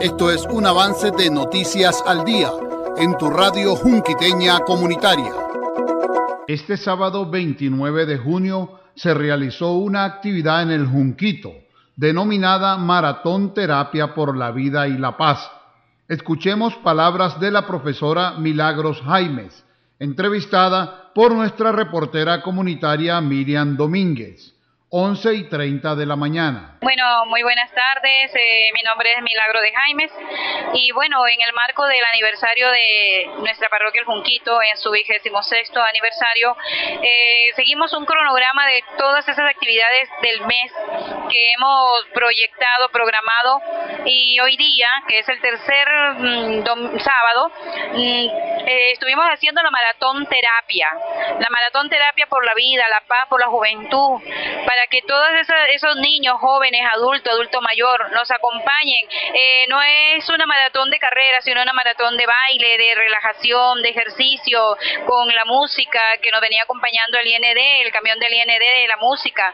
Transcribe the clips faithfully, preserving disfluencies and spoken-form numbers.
Esto es un avance de Noticias al Día en tu radio junquiteña comunitaria. Este sábado veintinueve de junio se realizó una actividad en el Junquito, denominada Maratón Terapia por la Vida y la Paz. Escuchemos palabras de la profesora Milagros Jaimes, entrevistada por nuestra reportera comunitaria Miriam Domínguez. once y treinta de la mañana. Bueno, muy buenas tardes, eh, mi nombre es Milagro de Jaimes y bueno, en el marco del aniversario de nuestra parroquia El Junquito, en su vigésimo sexto aniversario, eh, seguimos un cronograma de todas esas actividades del mes que hemos proyectado, programado, y hoy día, que es el tercer mmm, dom, sábado, mmm, eh, estuvimos haciendo la maratón terapia, la maratón terapia por la vida, la paz, por la juventud, para que todos esos, esos niños, jóvenes, adultos, adulto mayor, nos acompañen. Eh, no es una maratón de carrera, sino una maratón de baile, de relajación, de ejercicio, con la música que nos venía acompañando el I N D, el camión del I N D de la música.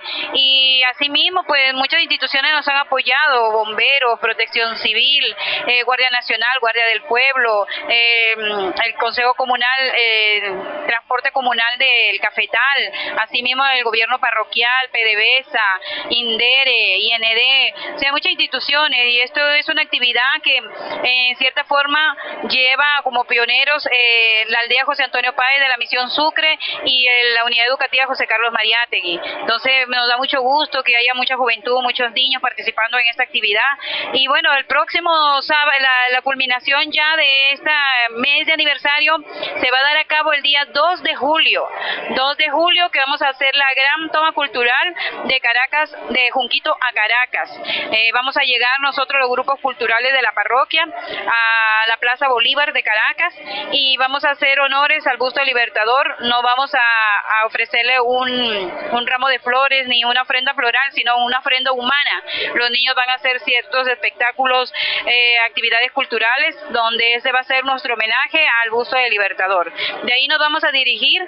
Y asimismo, pues muchas instituciones nos han apoyado, bomberos, protección civil, eh, Guardia Nacional, Guardia del Pueblo, eh, el Consejo Comunal, eh, Transporte Comunal del Cafetal, asimismo el gobierno parroquial, P D V E S A, INDERE, I N D, o sea, muchas instituciones, y esto es una actividad que eh, en cierta forma lleva como pioneros eh, la aldea José Antonio Páez de la Misión Sucre y eh, la unidad educativa José Carlos Mariátegui. Entonces nos da mucho gusto que haya mucha juventud, muchos niños participando en esta actividad. Y bueno, el próximo sábado, la, la culminación ya de este mes de aniversario se va a dar a cabo el día dos de julio, dos de julio, que vamos a hacer la gran toma cultural de Caracas, de Junquito a Caracas. Eh, vamos a llegar nosotros, los grupos culturales de la parroquia, a la Plaza Bolívar de Caracas, y vamos a hacer honores al busto del Libertador. No vamos a, a ofrecerle un, un ramo de flores ni una ofrenda floral, sino una ofrenda humana. Los niños van a hacer ciertos espectáculos, eh, actividades culturales, donde ese va a ser nuestro homenaje al busto del Libertador. De ahí nos vamos a dirigir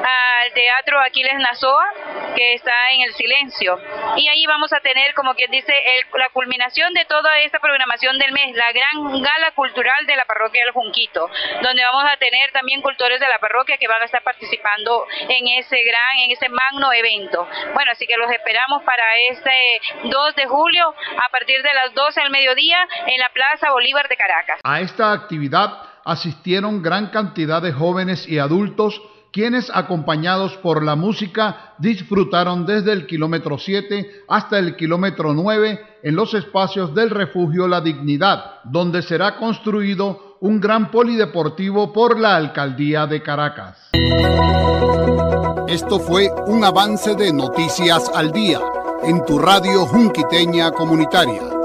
al Teatro Aquiles Nazoa, que está en el Silencio, y ahí vamos a tener, como quien dice, el, la culminación de toda esta programación del mes, la gran gala cultural de la parroquia del Junquito, donde vamos a tener también cultores de la parroquia que van a estar participando en ese gran, en ese magno evento. Bueno, así que los esperamos para este dos de julio a partir de las doce del mediodía en la Plaza Bolívar de Caracas. A esta actividad asistieron gran cantidad de jóvenes y adultos, quienes, acompañados por la música, disfrutaron desde el kilómetro siete hasta el kilómetro nueve en los espacios del refugio La Dignidad, donde será construido un gran polideportivo por la Alcaldía de Caracas. Esto fue un avance de Noticias al Día en tu radio junquiteña comunitaria.